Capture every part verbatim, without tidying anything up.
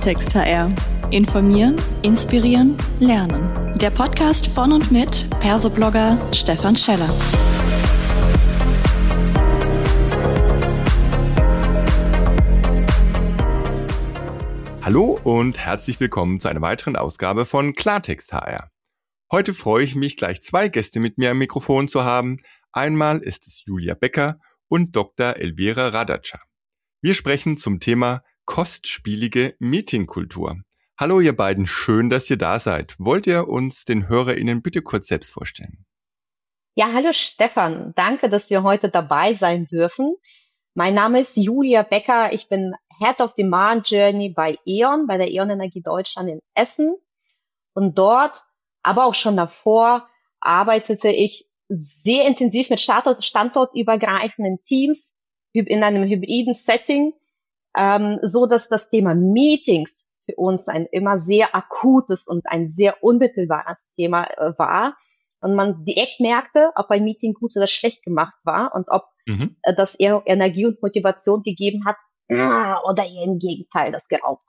Klartext H R. Informieren, inspirieren, lernen. Der Podcast von und mit Perso-Blogger Stefan Scheller. Hallo und herzlich willkommen zu einer weiteren Ausgabe von Klartext H R. Heute freue ich mich, gleich zwei Gäste mit mir am Mikrofon zu haben. Einmal ist es Julia Becker und Doktor Elvira Radatscher. Wir sprechen zum Thema kostspielige Meetingkultur. Hallo ihr beiden, schön, dass ihr da seid. Wollt ihr uns den HörerInnen bitte kurz selbst vorstellen? Ja, hallo Stefan, danke, dass wir heute dabei sein dürfen. Mein Name ist Julia Becker, ich bin Head of Demand Journey bei E.ON, bei der E.ON Energie Deutschland in Essen. Und dort, aber auch schon davor, arbeitete ich sehr intensiv mit Standort, standortübergreifenden Teams in einem hybriden Setting, ähm, so dass das Thema Meetings für uns ein immer sehr akutes und ein sehr unmittelbares Thema äh, war. Und man direkt merkte, ob ein Meeting gut oder schlecht gemacht war und ob mhm. äh, das eher Energie und Motivation gegeben hat äh, oder eher im Gegenteil das geraubt.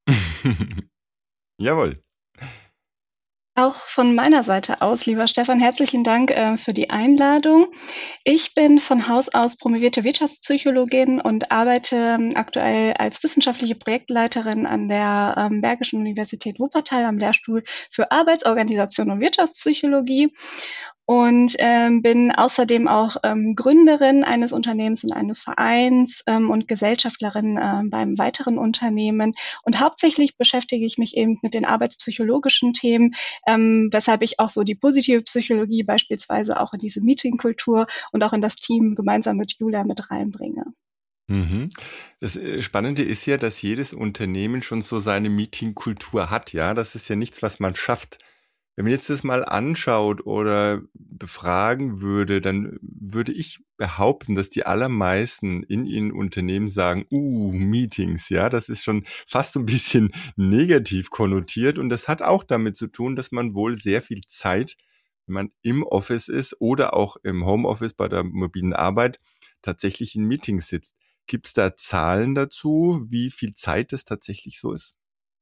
Jawohl. Auch von meiner Seite aus, lieber Stefan, herzlichen Dank äh, für die Einladung. Ich bin von Haus aus promovierte Wirtschaftspsychologin und arbeite ähm, aktuell als wissenschaftliche Projektleiterin an der ähm, Bergischen Universität Wuppertal am Lehrstuhl für Arbeitsorganisation und Wirtschaftspsychologie und ähm, bin außerdem auch ähm, Gründerin eines Unternehmens und eines Vereins ähm, und Gesellschafterin äh, beim weiteren Unternehmen. Und hauptsächlich beschäftige ich mich eben mit den arbeitspsychologischen Themen, ähm, weshalb ich auch so die positive Psychologie beispielsweise auch in diese Meetingkultur und auch in das Team gemeinsam mit Julia mit reinbringe. Mhm. Das Spannende ist ja, dass jedes Unternehmen schon so seine Meetingkultur hat. Ja, das ist ja nichts, was man schafft. Wenn man jetzt das mal anschaut oder befragen würde, dann würde ich behaupten, dass die allermeisten in ihren Unternehmen sagen, uh, Meetings, ja, das ist schon fast so ein bisschen negativ konnotiert und das hat auch damit zu tun, dass man wohl sehr viel Zeit, wenn man im Office ist oder auch im Homeoffice bei der mobilen Arbeit, tatsächlich in Meetings sitzt. Gibt es da Zahlen dazu, wie viel Zeit das tatsächlich so ist?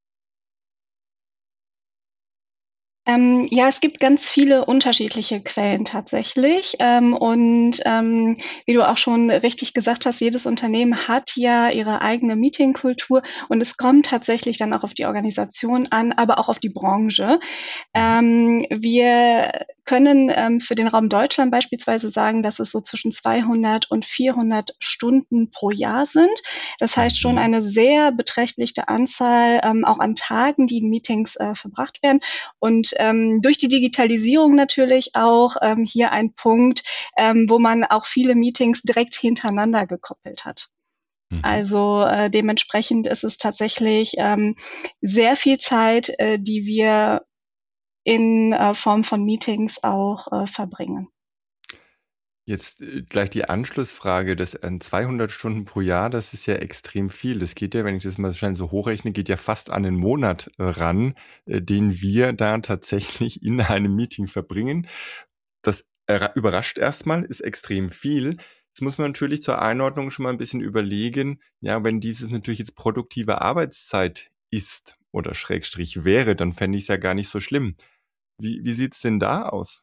Ähm, ja, es gibt ganz viele unterschiedliche Quellen tatsächlich. Ähm, und ähm, wie du auch schon richtig gesagt hast, jedes Unternehmen hat ja ihre eigene Meetingkultur und es kommt tatsächlich dann auch auf die Organisation an, aber auch auf die Branche. Ähm, wir können ähm, für den Raum Deutschland beispielsweise sagen, dass es so zwischen zweihundert und vierhundert Stunden pro Jahr sind. Das heißt schon eine sehr beträchtliche Anzahl ähm, auch an Tagen, die in Meetings äh, verbracht werden. Und ähm, durch die Digitalisierung natürlich auch ähm, hier ein Punkt, ähm, wo man auch viele Meetings direkt hintereinander gekoppelt hat. Mhm. Also äh, dementsprechend ist es tatsächlich ähm, sehr viel Zeit, äh, die wir in äh, Form von Meetings auch äh, verbringen. Jetzt äh, gleich die Anschlussfrage, das an zweihundert Stunden pro Jahr, das ist ja extrem viel. Das geht ja, wenn ich das mal so hochrechne, geht ja fast an einen Monat äh, ran, äh, den wir da tatsächlich in einem Meeting verbringen. Das er- überrascht erstmal, ist extrem viel. Jetzt muss man natürlich zur Einordnung schon mal ein bisschen überlegen, ja, wenn dieses natürlich jetzt produktive Arbeitszeit ist oder Schrägstrich wäre, dann fände ich es ja gar nicht so schlimm. Wie, wie sieht's denn da aus?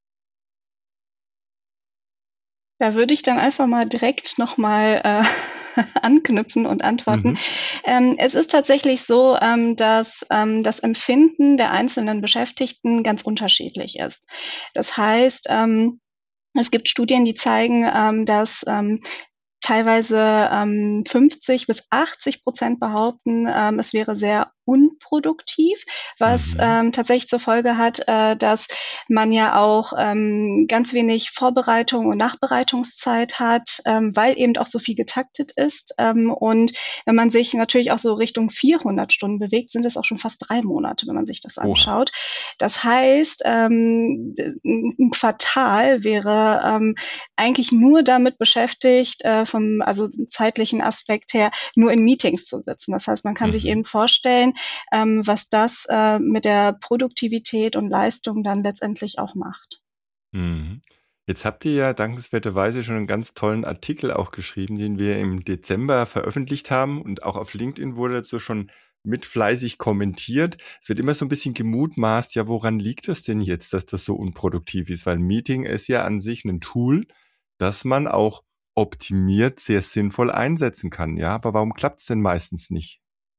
Da würde ich dann einfach mal direkt nochmal äh, anknüpfen und antworten. Mhm. Ähm, es ist tatsächlich so, ähm, dass ähm, das Empfinden der einzelnen Beschäftigten ganz unterschiedlich ist. Das heißt, ähm, es gibt Studien, die zeigen, ähm, dass ähm, teilweise ähm, fünfzig bis achtzig Prozent behaupten, ähm, es wäre sehr unproduktiv, was mhm. ähm, tatsächlich zur Folge hat, äh, dass man ja auch ähm, ganz wenig Vorbereitung und Nachbereitungszeit hat, ähm, weil eben auch so viel getaktet ist. Ähm, und wenn man sich natürlich auch so Richtung vierhundert Stunden bewegt, sind es auch schon fast drei Monate, wenn man sich das anschaut. Oha. Das heißt, ähm, ein Quartal wäre ähm, eigentlich nur damit beschäftigt, äh, vom also zeitlichen Aspekt her, nur in Meetings zu sitzen. Das heißt, man kann mhm. sich eben vorstellen, ähm, was das äh, mit der Produktivität und Leistung dann letztendlich auch macht. Mhm. Jetzt habt ihr ja dankenswerterweise schon einen ganz tollen Artikel auch geschrieben, den wir im Dezember veröffentlicht haben und auch auf LinkedIn wurde dazu schon mit fleißig kommentiert. Es wird immer so ein bisschen gemutmaßt, ja, woran liegt das denn jetzt, dass das so unproduktiv ist? Weil Meeting ist ja an sich ein Tool, das man auch optimiert sehr sinnvoll einsetzen kann. Ja, aber warum klappt es denn meistens nicht?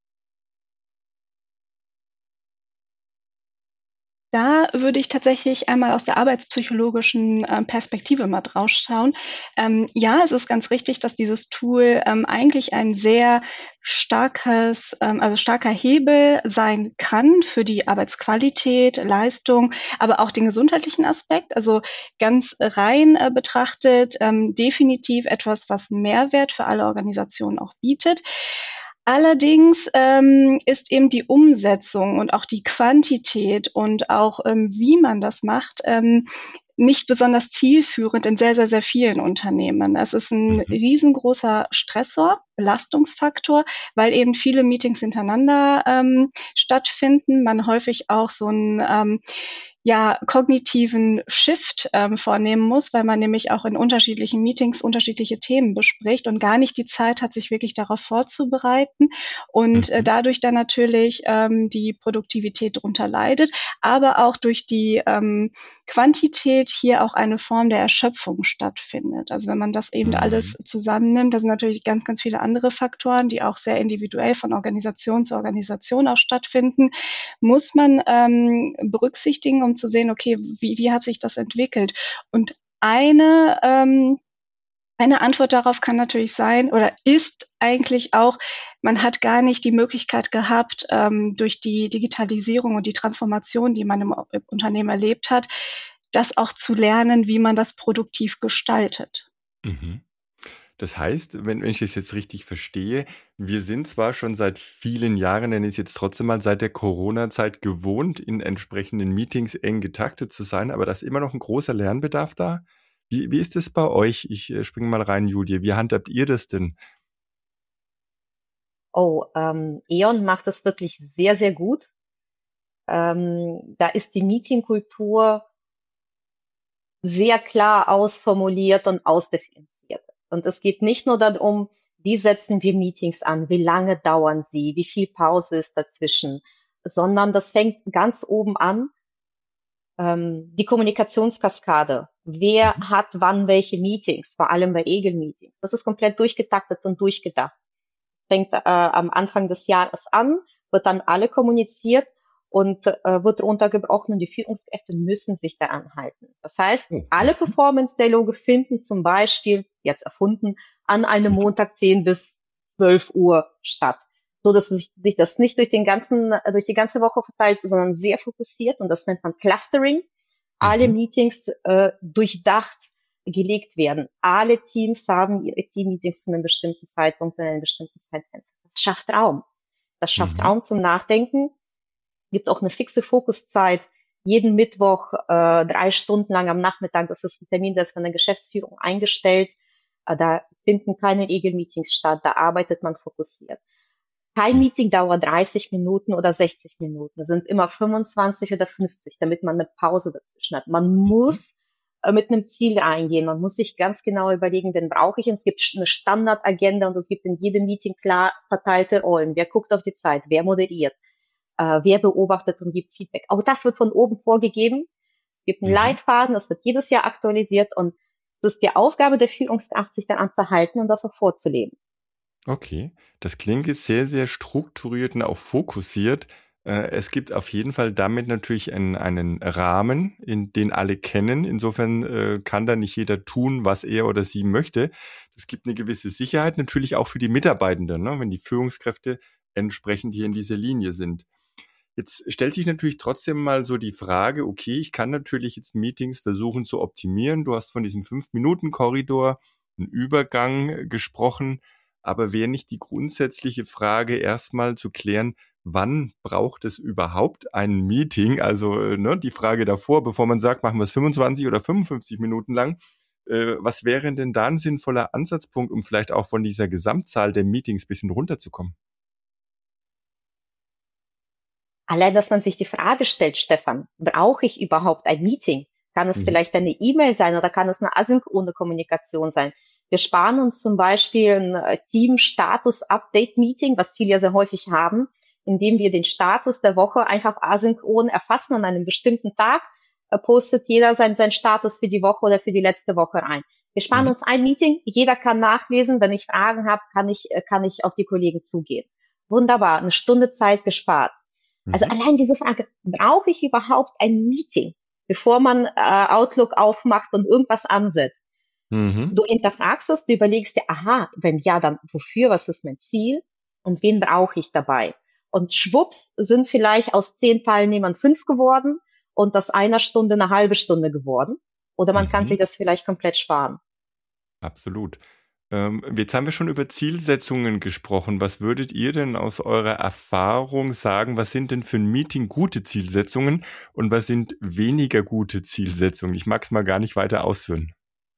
Da würde ich tatsächlich einmal aus der arbeitspsychologischen äh, Perspektive mal drauf schauen. Ähm, ja, es ist ganz richtig, dass dieses Tool ähm, eigentlich ein sehr starkes, ähm, also starker Hebel sein kann für die Arbeitsqualität, Leistung, aber auch den gesundheitlichen Aspekt. Also ganz rein äh, betrachtet ähm, definitiv etwas, was Mehrwert für alle Organisationen auch bietet. Allerdings ähm, ist eben die Umsetzung und auch die Quantität und auch ähm, wie man das macht, ähm, nicht besonders zielführend in sehr, sehr, sehr vielen Unternehmen. Es ist ein Mhm. riesengroßer Stressor, Belastungsfaktor, weil eben viele Meetings hintereinander ähm, stattfinden, man häufig auch so ein ähm, ja, kognitiven Shift ähm, vornehmen muss, weil man nämlich auch in unterschiedlichen Meetings unterschiedliche Themen bespricht und gar nicht die Zeit hat, sich wirklich darauf vorzubereiten und äh, Mhm. dadurch dann natürlich ähm, die Produktivität darunter leidet, aber auch durch die ähm, Quantität hier auch eine Form der Erschöpfung stattfindet. Also wenn man das eben alles Mhm. zusammennimmt, da sind natürlich ganz, ganz viele andere Faktoren, die auch sehr individuell von Organisation zu Organisation auch stattfinden, muss man ähm, berücksichtigen, um zu sehen, okay, wie, wie hat sich das entwickelt? Und eine, ähm, eine Antwort darauf kann natürlich sein oder ist eigentlich auch, man hat gar nicht die Möglichkeit gehabt, ähm, durch die Digitalisierung und die Transformation, die man im Unternehmen erlebt hat, das auch zu lernen, wie man das produktiv gestaltet. Mhm. Das heißt, wenn, wenn ich das jetzt richtig verstehe, wir sind zwar schon seit vielen Jahren, nenne ich es jetzt trotzdem mal seit der Corona-Zeit gewohnt, in entsprechenden Meetings eng getaktet zu sein, aber da ist immer noch ein großer Lernbedarf da. Wie, wie ist das bei euch? Ich äh, springe mal rein, Julia. Wie handhabt ihr das denn? Oh, ähm, E.ON macht das wirklich sehr, sehr gut. Ähm, da ist die Meetingkultur sehr klar ausformuliert und ausdifferenziert. Und es geht nicht nur darum, wie setzen wir Meetings an, wie lange dauern sie, wie viel Pause ist dazwischen, sondern das fängt ganz oben an, ähm, die Kommunikationskaskade. Wer Mhm. hat wann welche Meetings, vor allem bei Egel-Meetings. Das ist komplett durchgetaktet und durchgedacht. Fängt äh, am Anfang des Jahres an, wird dann alle kommuniziert und äh, wird runtergebrochen und die Führungskräfte müssen sich daran halten. Das heißt, Oh. alle Mhm. Performance-Dialoge finden zum Beispiel, jetzt erfunden, an einem Montag zehn bis zwölf Uhr statt, so dass sich, sich das nicht durch den ganzen, durch die ganze Woche verteilt, sondern sehr fokussiert und das nennt man Clustering. Alle Mhm. Meetings äh, durchdacht gelegt werden. Alle Teams haben ihre Team-Meetings zu einem bestimmten Zeitpunkt, in einem bestimmten Zeitfenster. Das schafft Raum. Das schafft Mhm. Raum zum Nachdenken. Es gibt auch eine fixe Fokuszeit. Jeden Mittwoch äh, drei Stunden lang am Nachmittag. Das ist ein Termin, der ist von der Geschäftsführung eingestellt. Äh, da finden keine Regel-Meetings statt. Da arbeitet man fokussiert. Kein Meeting dauert dreißig Minuten oder sechzig Minuten. Es sind immer fünfundzwanzig oder fünfzig, damit man eine Pause dazwischen hat. Man muss äh, mit einem Ziel reingehen. Man muss sich ganz genau überlegen, wen brauche ich. Und es gibt eine Standardagenda und es gibt in jedem Meeting klar verteilte Rollen. Wer guckt auf die Zeit? Wer moderiert? Äh, wer beobachtet und gibt Feedback? Auch das wird von oben vorgegeben. Es gibt einen Mhm. Leitfaden, das wird jedes Jahr aktualisiert und es ist die Aufgabe der Führungskraft, sich daran zu halten und das auch vorzuleben. Okay, das klingt jetzt sehr, sehr strukturiert und auch fokussiert. Äh, Es gibt auf jeden Fall damit natürlich einen, einen Rahmen, in den alle kennen. Insofern äh, kann da nicht jeder tun, was er oder sie möchte. Es gibt eine gewisse Sicherheit, natürlich auch für die Mitarbeitenden, ne, wenn die Führungskräfte entsprechend hier in dieser Linie sind. Jetzt stellt sich natürlich trotzdem mal so die Frage, okay, ich kann natürlich jetzt Meetings versuchen zu optimieren. Du hast von diesem fünf-Minuten-Korridor, einen Übergang gesprochen. Aber wäre nicht die grundsätzliche Frage erstmal zu klären, wann braucht es überhaupt ein Meeting? Also äh, ne, die Frage davor, bevor man sagt, machen wir es fünfundzwanzig oder fünfundfünfzig Minuten lang. Äh, was wäre denn da ein sinnvoller Ansatzpunkt, um vielleicht auch von dieser Gesamtzahl der Meetings ein bisschen runterzukommen? Allein, dass man sich die Frage stellt, Stefan, brauche ich überhaupt ein Meeting? Kann es Mhm. vielleicht eine E-Mail sein oder kann es eine asynchrone Kommunikation sein? Wir sparen uns zum Beispiel ein Team-Status-Update-Meeting, was viele ja sehr häufig haben, indem wir den Status der Woche einfach asynchron erfassen. An einem bestimmten Tag äh, postet jeder sein, sein Status für die Woche oder für die letzte Woche rein. Wir sparen mhm. uns ein Meeting, jeder kann nachlesen. Wenn ich Fragen habe, kann ich, kann ich auf die Kollegen zugehen. Wunderbar, eine Stunde Zeit gespart. Mhm. Also allein diese Frage, brauche ich überhaupt ein Meeting, bevor man äh, Outlook aufmacht und irgendwas ansetzt? Mhm. Du hinterfragst es, du überlegst dir, aha, wenn ja, dann wofür, was ist mein Ziel und wen brauche ich dabei? Und schwupps sind vielleicht aus zehn Teilnehmern fünf geworden und aus einer Stunde eine halbe Stunde geworden. Oder man mhm. kann sich das vielleicht komplett sparen. Absolut. Ähm, jetzt haben wir schon über Zielsetzungen gesprochen. Was würdet ihr denn aus eurer Erfahrung sagen, was sind denn für ein Meeting gute Zielsetzungen und was sind weniger gute Zielsetzungen? Ich mag es mal gar nicht weiter ausführen.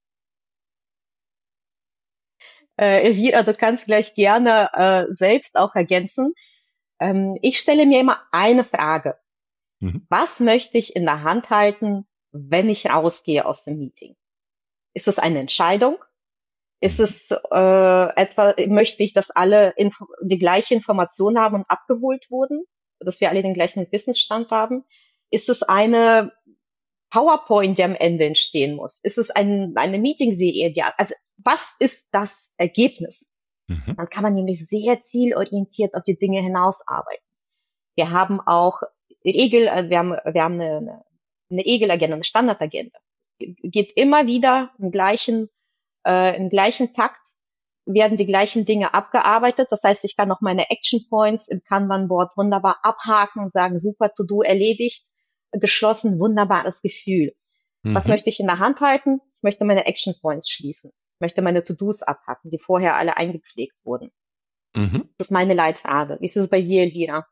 Äh, Elvira, du kannst gleich gerne äh, selbst auch ergänzen. Ähm, ich stelle mir immer eine Frage. Mhm. Was möchte ich in der Hand halten, wenn ich rausgehe aus dem Meeting? Ist es eine Entscheidung? Ist es äh, etwa, möchte ich, dass alle Info- die gleiche Information haben und abgeholt wurden? Dass wir alle den gleichen Wissensstand haben? Ist es eine PowerPoint, die am Ende entstehen muss? Ist es ein, eine Meeting-Serie? Die, also was ist das Ergebnis? Mhm. Dann kann man nämlich sehr zielorientiert auf die Dinge hinausarbeiten. Wir haben auch Regel, wir haben, wir haben eine, eine, eine Regelagenda, eine Standardagenda. Geht immer wieder im gleichen, äh, im gleichen Takt, werden die gleichen Dinge abgearbeitet. Das heißt, ich kann noch meine Action Points im Kanban-Board wunderbar abhaken und sagen, super, To-Do erledigt, geschlossen, wunderbares Gefühl. Mhm. Was möchte ich in der Hand halten? Ich möchte meine Action Points schließen. Ich möchte meine To-Dos abhaken, die vorher alle eingepflegt wurden. Mhm. Das ist meine Leitfrage. Wie ist es bei dir, Elvira?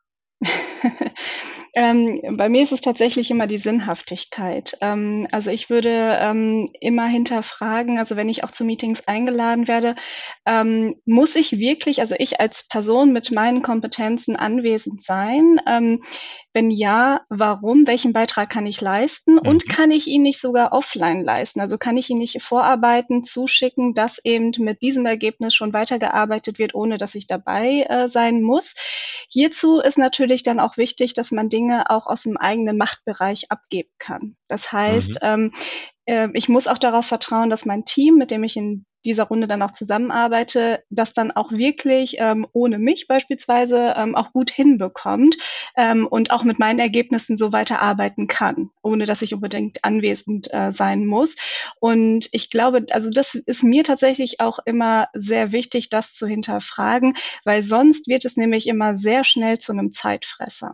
Ähm, bei mir ist es tatsächlich immer die Sinnhaftigkeit. Ähm, also ich würde ähm, immer hinterfragen, also wenn ich auch zu Meetings eingeladen werde, ähm, muss ich wirklich, also ich als Person mit meinen Kompetenzen anwesend sein? Ähm, wenn ja, warum? Welchen Beitrag kann ich leisten? Mhm. Und kann ich ihn nicht sogar offline leisten? Also kann ich ihn nicht vorarbeiten, zuschicken, dass eben mit diesem Ergebnis schon weitergearbeitet wird, ohne dass ich dabei äh, sein muss? Hierzu ist natürlich dann auch wichtig, dass man Dinge auch aus dem eigenen Machtbereich abgeben kann. Das heißt, mhm. ähm, äh, ich muss auch darauf vertrauen, dass mein Team, mit dem ich in dieser Runde dann auch zusammenarbeite, das dann auch wirklich ähm, ohne mich beispielsweise ähm, auch gut hinbekommt ähm, und auch mit meinen Ergebnissen so weiterarbeiten kann, ohne dass ich unbedingt anwesend äh, sein muss. Und ich glaube, also das ist mir tatsächlich auch immer sehr wichtig, das zu hinterfragen, weil sonst wird es nämlich immer sehr schnell zu einem Zeitfresser.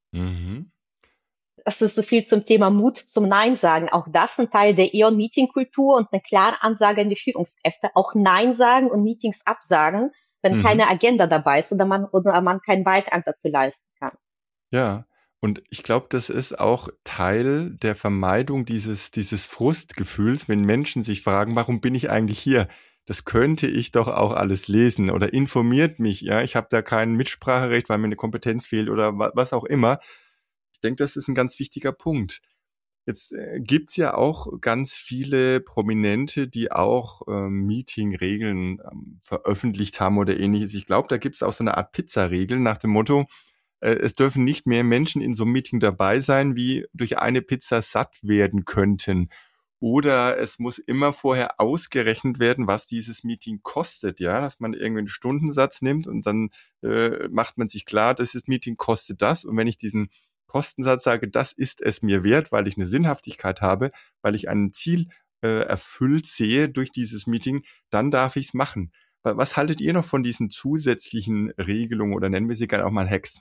Mhm. Das ist so viel zum Thema Mut zum Nein sagen. Auch das ist ein Teil der E On-Meeting-Kultur und eine klare Ansage an die Führungskräfte. Auch Nein sagen und Meetings absagen, wenn mhm. keine Agenda dabei ist oder man, oder man keinen Beitrag dazu leisten kann. Ja, und ich glaube, das ist auch Teil der Vermeidung dieses, dieses Frustgefühls, wenn Menschen sich fragen, warum bin ich eigentlich hier? Das könnte ich doch auch alles lesen oder informiert mich. Ja, ich habe da kein Mitspracherecht, weil mir eine Kompetenz fehlt oder wa- was auch immer. Ich denke, das ist ein ganz wichtiger Punkt. Jetzt äh, gibt's ja auch ganz viele Prominente, die auch ähm, Meeting-Regeln ähm, veröffentlicht haben oder ähnliches. Ich glaube, da gibt's auch so eine Art Pizza-Regel nach dem Motto, äh, es dürfen nicht mehr Menschen in so einem Meeting dabei sein, wie durch eine Pizza satt werden könnten. Oder es muss immer vorher ausgerechnet werden, was dieses Meeting kostet, ja, dass man irgendwie einen Stundensatz nimmt und dann äh, macht man sich klar, das Meeting kostet das. Und wenn ich diesen Kostensatz sage, das ist es mir wert, weil ich eine Sinnhaftigkeit habe, weil ich ein Ziel äh, erfüllt sehe durch dieses Meeting, dann darf ich es machen. Was haltet ihr noch von diesen zusätzlichen Regelungen oder nennen wir sie gerne auch mal Hacks?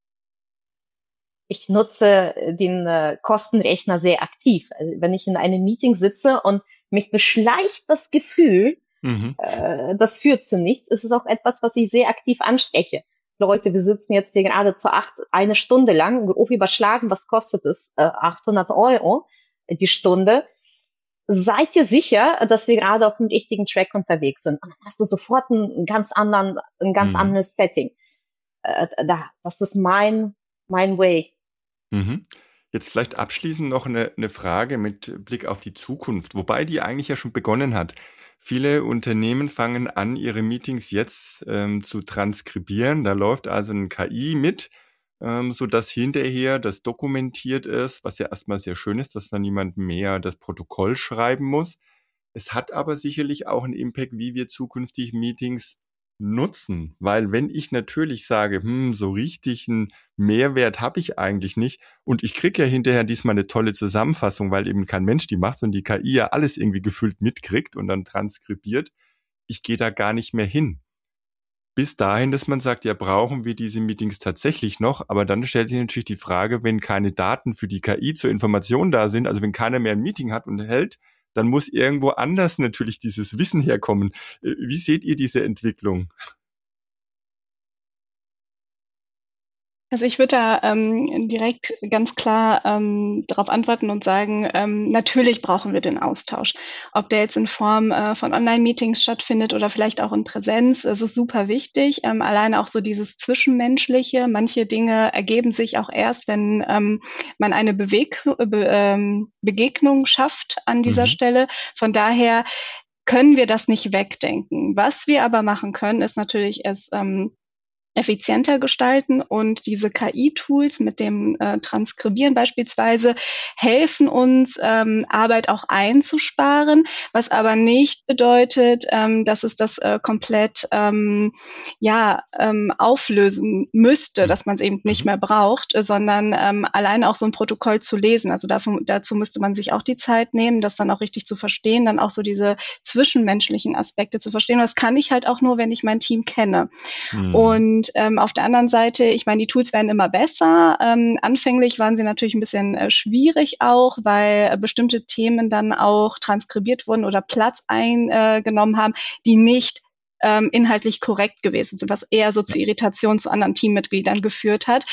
Ich nutze den äh, Kostenrechner sehr aktiv. Also wenn ich in einem Meeting sitze und mich beschleicht das Gefühl, mhm. äh, das führt zu nichts, ist es auch etwas, was ich sehr aktiv anspreche. Leute, wir sitzen jetzt hier gerade zu acht, eine Stunde lang, grob überschlagen, was kostet es? Äh, achthundert Euro die Stunde. Seid ihr sicher, dass wir gerade auf dem richtigen Track unterwegs sind? Und dann hast du sofort einen ganz anderen, ein ganz mhm. anderes Setting. Äh, da, das ist mein, mein Way. Mhm. Jetzt vielleicht abschließend noch eine, eine Frage mit Blick auf die Zukunft, wobei die eigentlich ja schon begonnen hat. Viele Unternehmen fangen an, ihre Meetings jetzt ähm, zu transkribieren. Da läuft also ein K I mit ähm, so dass hinterher das dokumentiert ist, was ja erstmal sehr schön ist, dass dann niemand mehr das Protokoll schreiben muss. Es hat aber sicherlich auch einen Impact, wie wir zukünftig Meetings nutzen, weil wenn ich natürlich sage, hm, so richtig einen Mehrwert habe ich eigentlich nicht und ich kriege ja hinterher diesmal eine tolle Zusammenfassung, weil eben kein Mensch die macht, sondern die K I ja alles irgendwie gefühlt mitkriegt und dann transkribiert, ich gehe da gar nicht mehr hin. Bis dahin, dass man sagt, ja, brauchen wir diese Meetings tatsächlich noch, aber dann stellt sich natürlich die Frage, wenn keine Daten für die K I zur Information da sind, also wenn keiner mehr ein Meeting hat und hält, dann muss irgendwo anders natürlich dieses Wissen herkommen. Wie seht ihr diese Entwicklung? Also ich würde da ähm, direkt ganz klar ähm, darauf antworten und sagen, ähm, natürlich brauchen wir den Austausch. Ob der jetzt in Form äh, von Online-Meetings stattfindet oder vielleicht auch in Präsenz, es ist super wichtig. Ähm, alleine auch so dieses Zwischenmenschliche. Manche Dinge ergeben sich auch erst, wenn ähm, man eine Beweg Be ähm, Begegnung schafft an dieser mhm. Stelle. Von daher können wir das nicht wegdenken. Was wir aber machen können, ist natürlich es ähm, effizienter gestalten und diese K I-Tools mit dem äh, Transkribieren beispielsweise helfen uns, ähm, Arbeit auch einzusparen, was aber nicht bedeutet, ähm, dass es das äh, komplett ähm, ja ähm, auflösen müsste, dass man es eben nicht mehr braucht, äh, sondern ähm, alleine auch so ein Protokoll zu lesen. Also davon, dazu müsste man sich auch die Zeit nehmen, das dann auch richtig zu verstehen, dann auch so diese zwischenmenschlichen Aspekte zu verstehen. Und das kann ich halt auch nur, wenn ich mein Team kenne. Mhm. Und Ähm, auf der anderen Seite, ich meine, die Tools werden immer besser. Ähm, anfänglich waren sie natürlich ein bisschen äh, schwierig auch, weil äh, bestimmte Themen dann auch transkribiert wurden oder Platz eingenommen äh, haben, die nicht ähm, inhaltlich korrekt gewesen sind, was eher so zu Irritationen zu anderen Teammitgliedern geführt hat.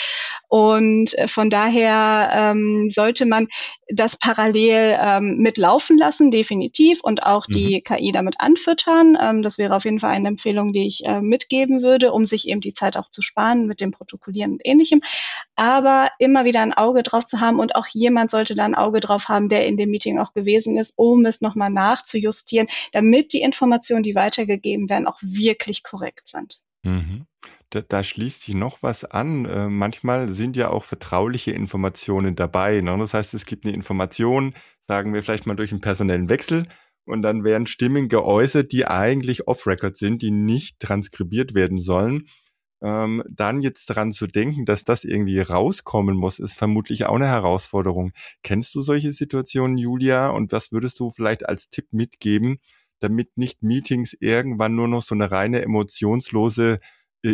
Und äh, von daher ähm, sollte man das parallel ähm, mitlaufen lassen, definitiv, und auch mhm. die K I damit anfüttern. Ähm, das wäre auf jeden Fall eine Empfehlung, die ich äh, mitgeben würde, um sich eben die Zeit auch zu sparen mit dem Protokollieren und Ähnlichem. Aber immer wieder ein Auge drauf zu haben und auch jemand sollte da ein Auge drauf haben, der in dem Meeting auch gewesen ist, um es nochmal nachzujustieren, damit die Informationen, die weitergegeben werden, auch wirklich korrekt sind. Mhm. Da, da schließt sich noch was an. Äh, manchmal sind ja auch vertrauliche Informationen dabei. Ne? Das heißt, es gibt eine Information, sagen wir vielleicht mal durch einen personellen Wechsel, und dann werden Stimmen geäußert, die eigentlich off-record sind, die nicht transkribiert werden sollen. Ähm, dann jetzt dran zu denken, dass das irgendwie rauskommen muss, ist vermutlich auch eine Herausforderung. Kennst du solche Situationen, Julia? Und was würdest du vielleicht als Tipp mitgeben, damit nicht Meetings irgendwann nur noch so eine reine emotionslose äh,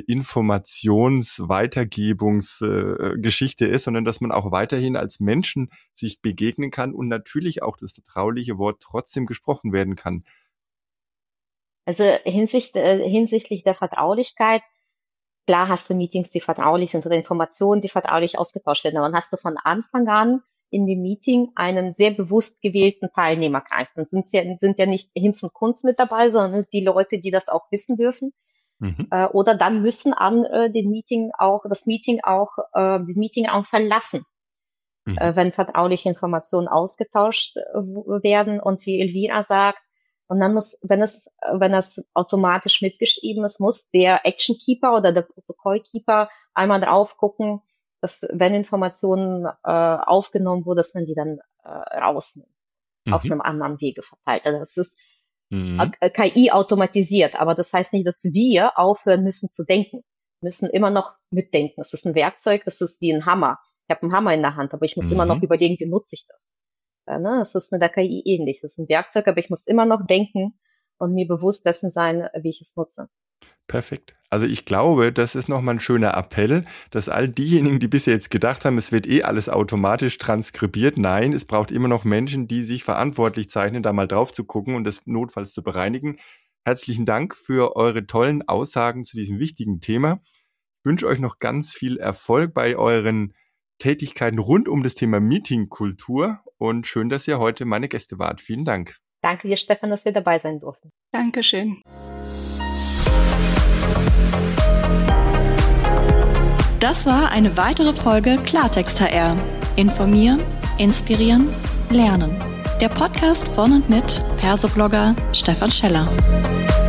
Informations-Weitergebungsgeschichte äh, ist, sondern dass man auch weiterhin als Menschen sich begegnen kann und natürlich auch das vertrauliche Wort trotzdem gesprochen werden kann? Also hinsicht, äh, hinsichtlich der Vertraulichkeit, klar hast du Meetings, die vertraulich sind oder Informationen, die vertraulich ausgetauscht werden. Aber dann hast du von Anfang an in dem Meeting einen sehr bewusst gewählten Teilnehmerkreis. Dann sind ja, sind ja nicht Hinz und Kunz mit dabei, sondern die Leute, die das auch wissen dürfen. Mhm. Äh, oder dann müssen an äh, den Meeting auch, das Meeting auch, äh, den Meeting auch verlassen. Mhm. Äh, wenn vertrauliche Informationen ausgetauscht äh, werden. Und wie Elvira sagt, und dann muss, wenn es, wenn das automatisch mitgeschrieben ist, muss der Action Keeper oder der Protokoll Keeper einmal drauf gucken, dass, wenn Informationen äh, aufgenommen wurden, dass man die dann äh, rausnimmt, mhm. auf einem anderen Wege verteilt. Also das ist mhm. K I automatisiert, aber das heißt nicht, dass wir aufhören müssen zu denken. Wir müssen immer noch mitdenken. Das ist ein Werkzeug, das ist wie ein Hammer. Ich habe einen Hammer in der Hand, aber ich muss mhm. immer noch überlegen, wie nutze ich das. Das ist mit der K I ähnlich. Das ist ein Werkzeug, aber ich muss immer noch denken und mir bewusst dessen sein, wie ich es nutze. Perfekt. Also ich glaube, das ist nochmal ein schöner Appell, dass all diejenigen, die bisher jetzt gedacht haben, es wird eh alles automatisch transkribiert. Nein, es braucht immer noch Menschen, die sich verantwortlich zeichnen, da mal drauf zu gucken und das notfalls zu bereinigen. Herzlichen Dank für eure tollen Aussagen zu diesem wichtigen Thema. Ich wünsche euch noch ganz viel Erfolg bei euren Tätigkeiten rund um das Thema Meetingkultur und schön, dass ihr heute meine Gäste wart. Vielen Dank. Danke dir, Stefan, dass wir dabei sein durften. Dankeschön. Das war eine weitere Folge Klartext H R. Informieren, inspirieren, lernen. Der Podcast von und mit Persoblogger Stefan Scheller.